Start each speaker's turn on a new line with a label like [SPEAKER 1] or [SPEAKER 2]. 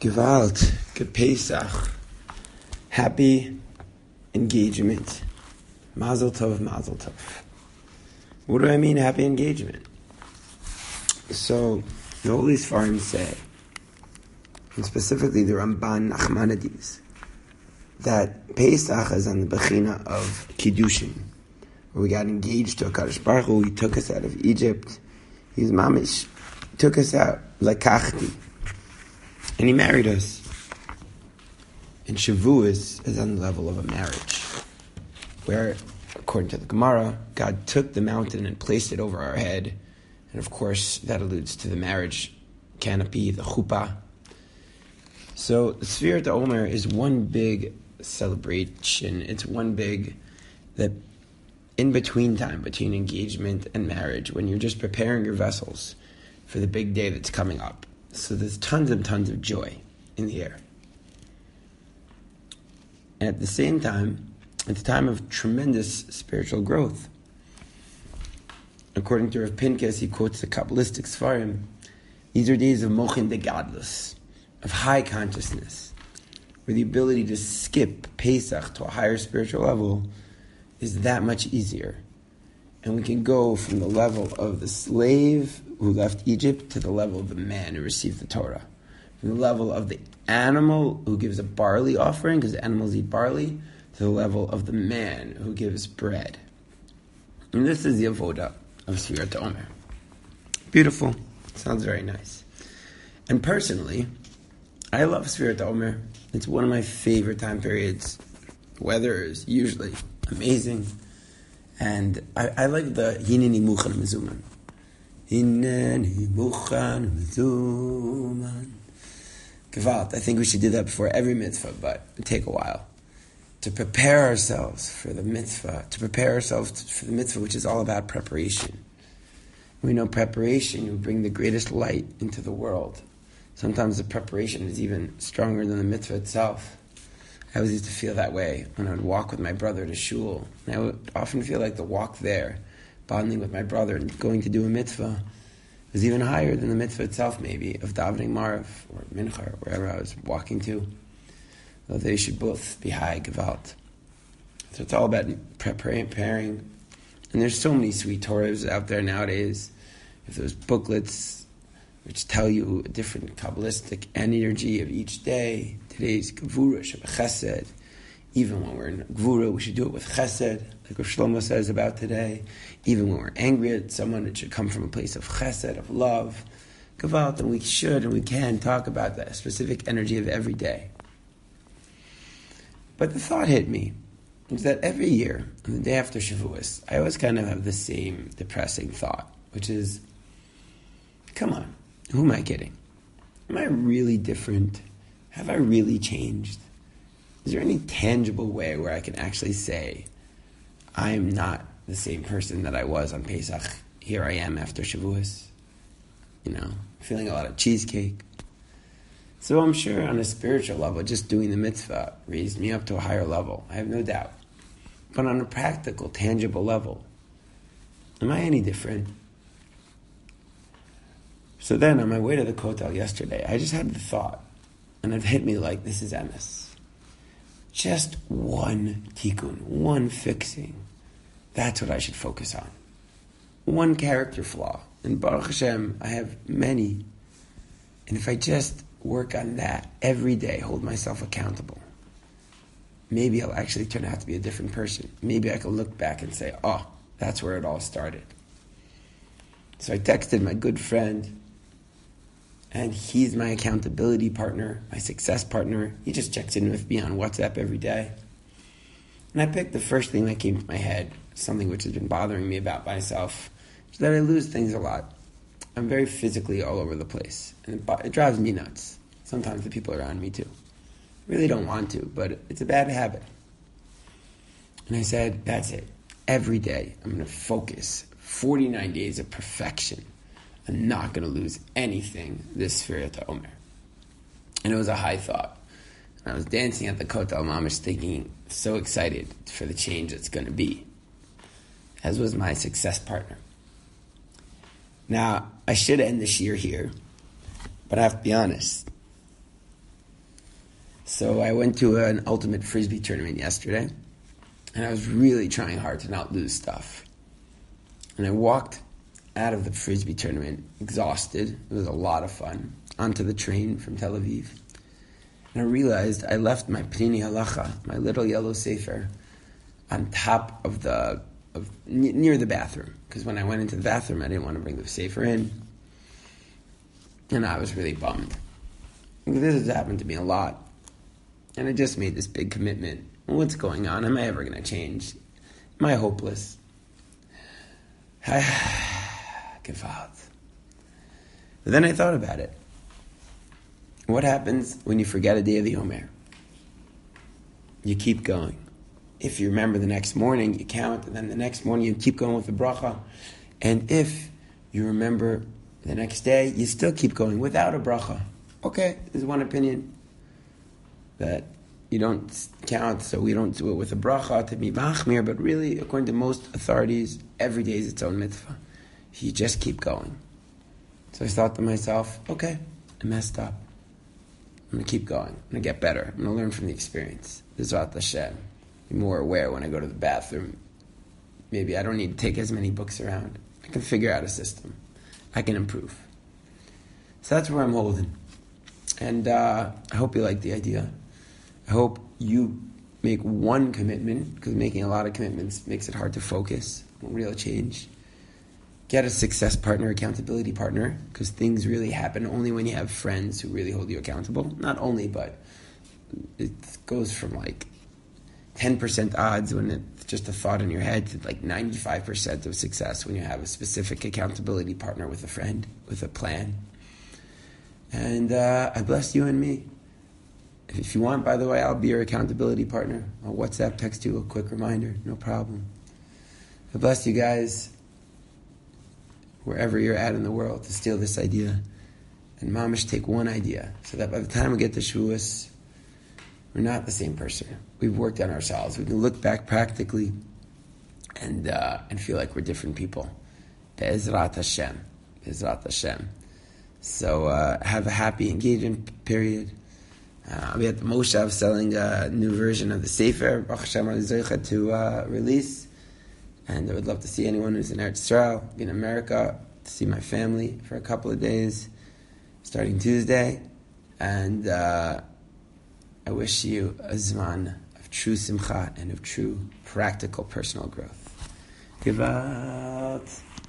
[SPEAKER 1] Gewalt, Gepesach, happy engagement. Mazel tov, mazel tov. What do I mean, happy engagement? So, the Holy Sfarim say, and specifically the Ramban Nachmanides, that Pesach is on the Bechina of Kiddushin, where we got engaged to HaKadosh Baruch Hu. He took us out of Egypt. He's mamish, took us out, Lakachti. And he married us. And Shavuos is on the level of a marriage, where, according to the Gemara, God took the mountain and placed it over our head. And of course, that alludes to the marriage canopy, the chuppah. So the Sfirat Omer is one big celebration. It's one big, that in between time, between engagement and marriage, when you're just preparing your vessels for the big day that's coming up. So there's tons and tons of joy in the air. And at the same time, it's a time of tremendous spiritual growth. According to Rav Pinkas, he quotes the Kabbalistic Sfarim, these are days of mochin de gadlus, of high consciousness, where the ability to skip Pesach to a higher spiritual level is that much easier. And we can go from the level of the slave who left Egypt to the level of the man who received the Torah. From the level of the animal who gives a barley offering, because animals eat barley, to the level of the man who gives bread. And this is the avoda of Sfirat Omer. Beautiful. Sounds very nice. And personally, I love Sfirat Omer. It's one of my favorite time periods. The weather is usually amazing. And I like the Hineni Muchan Mezuman. Hineni Muchan Mezuman. Gewalt. I think we should do that before every mitzvah, but it take a while. To prepare ourselves for the mitzvah, which is all about preparation. We know preparation will bring the greatest light into the world. Sometimes the preparation is even stronger than the mitzvah itself. I always used to feel that way when I would walk with my brother to shul. And I would often feel like the walk there, bonding with my brother and going to do a mitzvah, was even higher than the mitzvah itself, maybe, of davening Maariv or Mincha or wherever I was walking to. Though they should both be high Gewalt. So it's all about preparing. And there's so many sweet Torahs out there nowadays. If those booklets which tell you a different Kabbalistic energy of each day. Today's Gevura, Shabbat Chesed. Even when we're in Gevura, we should do it with Chesed, like Rav Shlomo says about today. Even when we're angry at someone, it should come from a place of Chesed, of love. Gewalt, and we should and we can talk about that specific energy of every day. But the thought hit me, is that every year, on the day after Shavuos, I always kind of have the same depressing thought, which is, come on, who am I kidding? Am I really different? Have I really changed? Is there any tangible way where I can actually say, I am not the same person that I was on Pesach. Here I am after Shavuos. Feeling a lot of cheesecake. So I'm sure on a spiritual level, just doing the mitzvah raised me up to a higher level. I have no doubt. But on a practical, tangible level, am I any different? So then, on my way to the Kotel yesterday, I just had the thought, and it hit me like, this is emes. Just one tikkun, one fixing. That's what I should focus on. One character flaw. And Baruch Hashem, I have many. And if I just work on that every day, hold myself accountable, maybe I'll actually turn out to be a different person. Maybe I can look back and say, oh, that's where it all started. So I texted my good friend, and he's my accountability partner, my success partner. He just checks in with me on WhatsApp every day. And I picked the first thing that came to my head, something which has been bothering me about myself, is that I lose things a lot. I'm very physically all over the place. And it drives me nuts. Sometimes the people around me too. I really don't want to, but it's a bad habit. And I said, that's it. Every day I'm going to focus 49 days of perfection. I'm not going to lose anything this Sfirat Omer. And it was a high thought. And I was dancing at the Kotel Mamish thinking, so excited for the change it's going to be. As was my success partner. Now, I should end this year here, but I have to be honest. So I went to an ultimate frisbee tournament yesterday, and I was really trying hard to not lose stuff. And I walked out of the frisbee tournament exhausted. It was a lot of fun. Onto the train from Tel Aviv. And I realized I left my Pnini Halacha, my little yellow sefer, on top of near the bathroom. Because when I went into the bathroom, I didn't want to bring the sefer in. And I was really bummed. This has happened to me a lot. And I just made this big commitment. What's going on? Am I ever going to change? Am I hopeless? Give out. But then I thought about it. What happens when you forget a day of the Omer? You keep going. If you remember the next morning, you count, and then the next morning you keep going with the bracha. And if you remember the next day, you still keep going without a bracha. Okay, there's one opinion that you don't count, so we don't do it with a bracha to be machmir, but really, according to most authorities, every day is its own mitzvah. You just keep going. So I thought to myself, okay, I messed up. I'm going to keep going. I'm going to get better. I'm going to learn from the experience. B'ezrat Hashem. Be more aware when I go to the bathroom. Maybe I don't need to take as many books around. I can figure out a system. I can improve. So that's where I'm holding. And I hope you like the idea. I hope you make one commitment, because making a lot of commitments makes it hard to focus on real change. Get a success partner, accountability partner, because things really happen only when you have friends who really hold you accountable. Not only, but it goes from like 10% odds when it's just a thought in your head to like 95% of success when you have a specific accountability partner with a friend, with a plan. And I bless you and me. If you want, by the way, I'll be your accountability partner. I'll WhatsApp, text you a quick reminder. No problem. I bless you guys, wherever you're at in the world, to steal this idea. And mamish, take one idea, so that by the time we get to Shavuos, we're not the same person. We've worked on ourselves. We can look back practically and feel like we're different people. Be'ezrat Hashem. Be'ezrat Hashem. So have a happy engagement period. I'll be at the Moshav selling a new version of the Sefer, Baruch Hashem Zocha, to release. And I would love to see anyone who's in Eretz Yisrael, be in America, to see my family for a couple of days, starting Tuesday. And I wish you a zman of true simcha and of true practical personal growth. Give out.